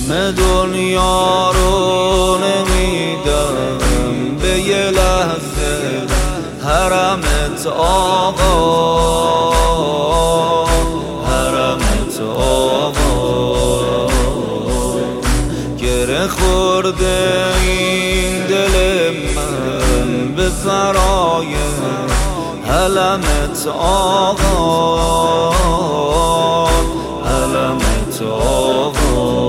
اسم دنیا رو نمیدم به یه لحظه حرمت آقا، حرمت آقا. گره خورده این دل من به فرای علمت آقا، علمت آقا.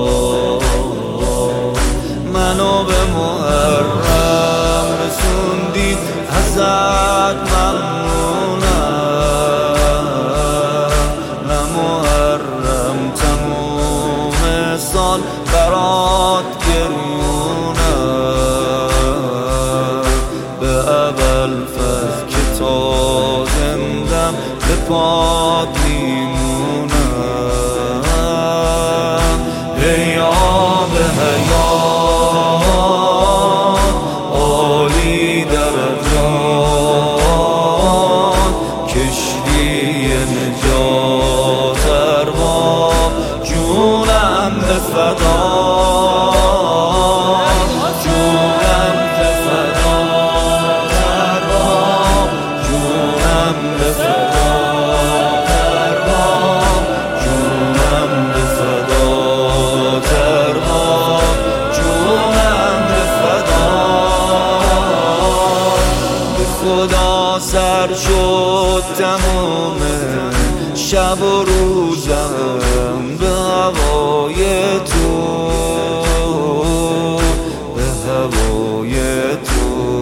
منو به محرم رسوندی ازت ممنونم، نه محرم تموم سال برات گریونم، به اول فصل که تا زندم به پات میمونم. حیات حیات عالی درجات، کشتی نجات ارباب جونم به فدا، جونم به فدا ارباب، جونم به فدا ارباب، جونم به فدا ارباب، جونم به فدا. به خدا سر شد تمام شب و روزم به هوای تو، به هوای تو.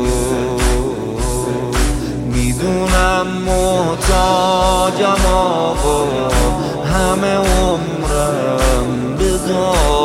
میدونم محتاجم آقا، همه عمرم به